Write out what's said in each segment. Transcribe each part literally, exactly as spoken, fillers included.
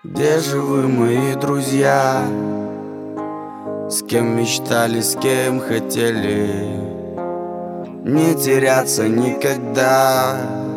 Где же вы, мои друзья? С кем мечтали, с кем хотели не теряться никогда,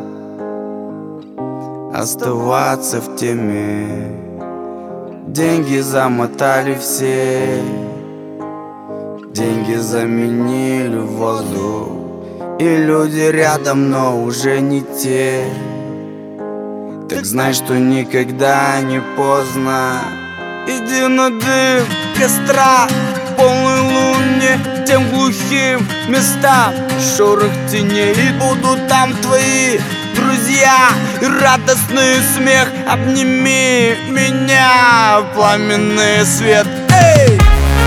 оставаться в теме. Деньги замотали все, деньги заменили воздух, и люди рядом, но уже не те. Так знай, что никогда не поздно. Иди на дым костра, полной луне, тем глухим местам, шорох теней, и будут там твои друзья и радостный смех. Обними меня, пламенный свет. Эй!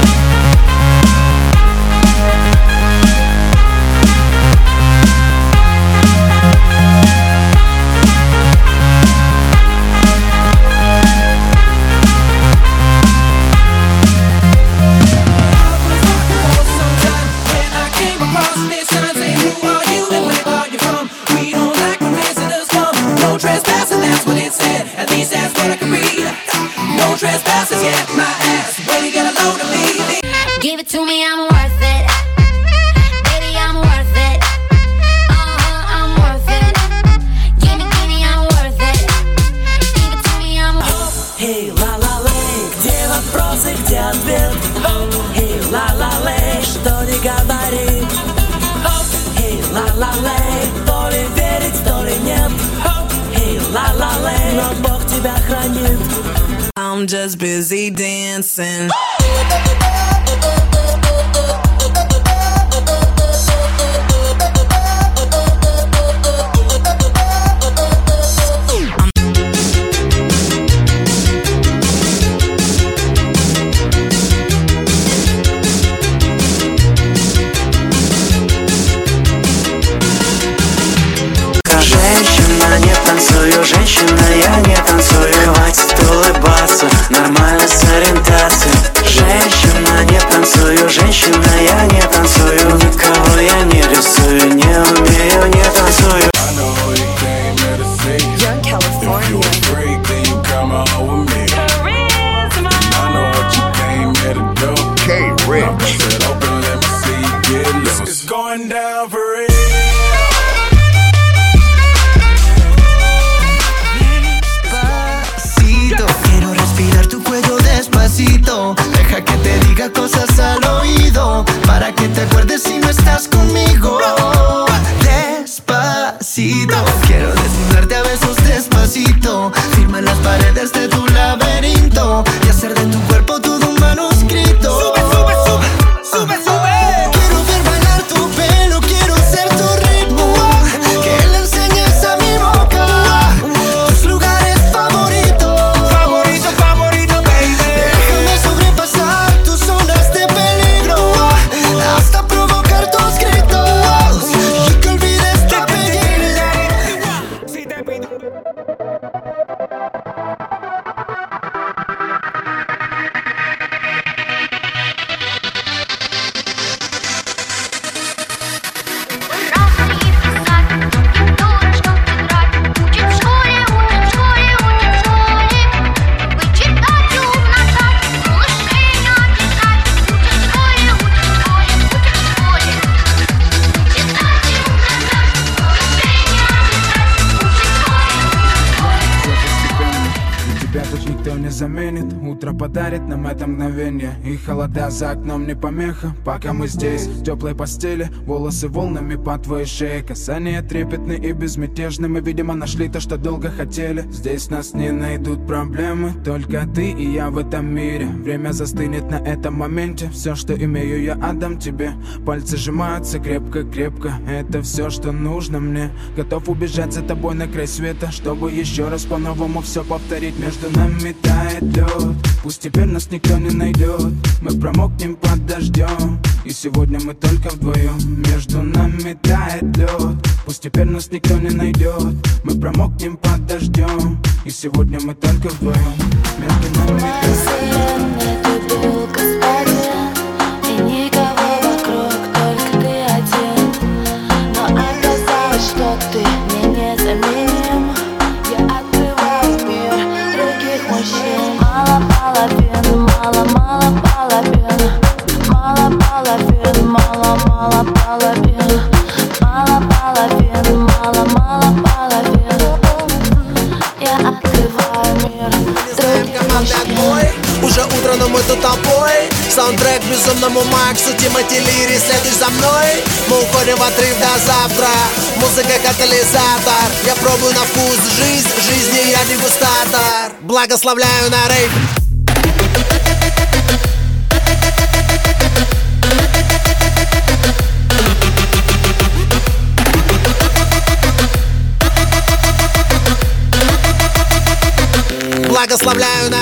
Trespassers, get my ass. When you get a load of me, give it to me, I'm worth it. Baby, I'm worth it. Uh-huh, I'm worth it. Give me, give me, I'm worth it. Give it to me, I'm worth it. Hey, ла-ла-лей, где вопросы, где ответ? Hey, ла-ла-лей, что не говори. Hey, ла-ла-лей, то ли верить, то ли нет. Hey, ла-ла-лей, но Бог тебя хранит. I'm just busy dancing. Женщина, не танцую, женщина, я не танцую. Хватит улыбаться, нормально с ориентацией. Женщина, не танцую, женщина, я не танцую. Никого я не рисую, не умею, не танцую. Young California. K-Rich. It's going down for real. Quiero respirar tu cuello despacito. Deja que te diga cosas al oído, para que te acuerdes si no estás conmigo. Despacito. Quiero desnudarte a besos despacito. Firma las paredes de tu laberinto y hacer de tu cuerpo todo un manuscrito. Sube, sube, sube, sube, sube. Quiero ver bailar tu pelo, quiero ser tu ritmo. Que le enseñes a mi boca tus lugares favoritos. Заменит, утро подарит нам это мгновение. И холода за окном не помеха, пока мы здесь в теплой постели. Волосы волнами по твоей шее, касания трепетны и безмятежны. Мы, видимо, нашли то, что долго хотели. Здесь нас не найдут проблемы, только ты и я в этом мире. Время застынет на этом моменте. Все, что имею, я отдам тебе. Пальцы сжимаются крепко-крепко, это все, что нужно мне. Готов убежать за тобой на край света, чтобы еще раз по-новому все повторить. Между нами тает лед, пусть теперь нас никто не найдет. Мы промокнем под дождем, и сегодня мы только вдвоем. Между нами тает лед, пусть теперь нас никто не найдет. Мы промокнем под дождем, и сегодня мы только вдвоем. Между нами тает лед. И никого вокруг, только ты один. Но оказалось, что ты мне незаменим. Я открываю мир других мужчин. мало половин. Я открываю мир, другие. Уже утро, но мы тут толпой. Саундтрек безумному Максу, Тимати Лири, следуешь за мной. Мы уходим в отрыв до завтра. Музыка катализатор. Я пробую на вкус жизнь, в жизни я дегустатор. Благословляю на рейв. Благословляю на